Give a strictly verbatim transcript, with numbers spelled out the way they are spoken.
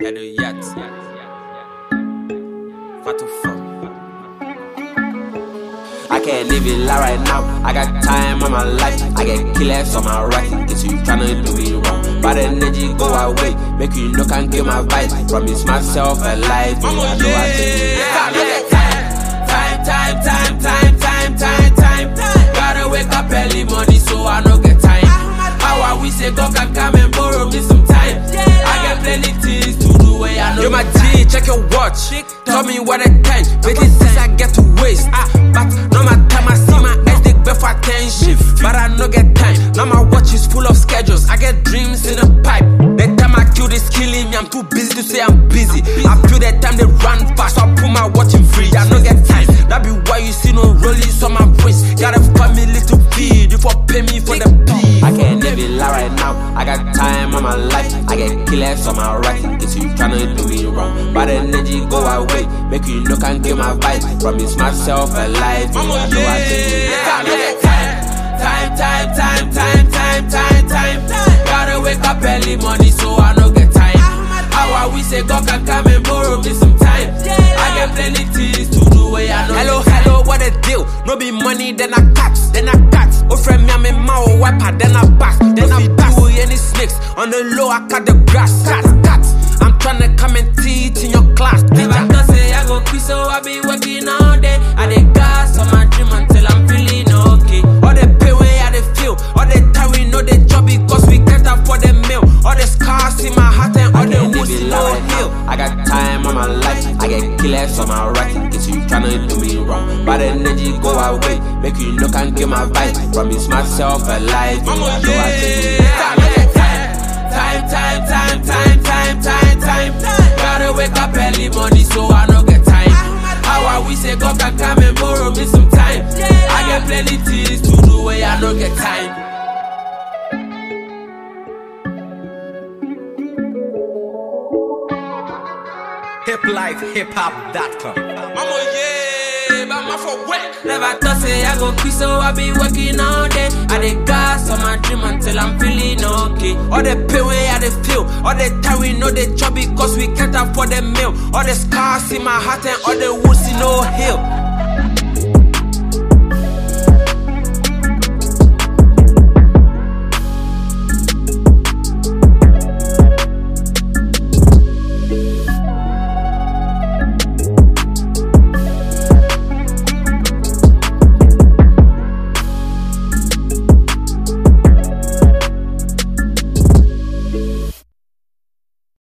Edo Yat. Fatu fuck. I can't live it life right now. I got time on my life. I get killers on my right. Guess you tryna do me wrong. But the energy go away. Make you know can't get my vibe. Promise myself a life. You know I do it. Yeah, I get time. Time, time, time, time, time, time, time. Gotta wake up early morning so I don't get time. How I wish a God can come and borrow me some time. I get plenty things to do where I know. You're my G, check your watch. Tell me what the time. Baby, since I get to waste. Ah, but no my time I see my S dick before I ten shift. But I no get time. Now my watch is full of schedules. I get dreams in a pipe. The time I kill this killing me, I'm too busy to say I'm busy. I feel that time they run fast, so I put my watch in free. I no get time. That be why you see no rollies on my wrist. Got a family to feed. You for pay me for the pee. I can't live it life right now. I got time on my life. I get killers on my right. Guess you tryna do me wrong. But the energy go away. Make you know can't get my vibe. Promise myself a life. You know I do it. Yeah, I get time. Time, time, time, time, time, time, time, time. Gotta wake up early morning so I no get time. How I wish a God can come and borrow me some time. I get plenty things to do where I know. Hello, hello, what a deal. No be money, then I cut, then I cut. Oh, friend, me, I'm in my wiper, then I back, then I back. Any snakes on the low, I cut the grass. Cut, cut. I'm tryna come and teach in your class. Teacher, I say I go quit, so I be working all day. I dey gas on my dream until I'm feeling okay. All the pay way I dey feel, all the time we know the job because we can't afford the meal. All the scars in my heart and all the wounds in no heal. I got time on my life, I get killers on my right. Guess you tryna do me wrong, but the energy go away. Make you know can't get my vibe. Promise myself a life. You know I do it. Time, time, time, time, time, time, time, time. Gotta wake up early morning so I don't get time. How I wish a God can come and borrow me some time. I get plenty things to do where I don't get time. hip life hip hop dot com. Mama, yeah, but I'm for work. Never thought say I go quit, so I be working all day. I dey gas on my dream until I'm feeling okay. All the pay way I dey feel, all the time we know the job because we can't afford the meal. All the scars in my heart and all the wounds in no heal.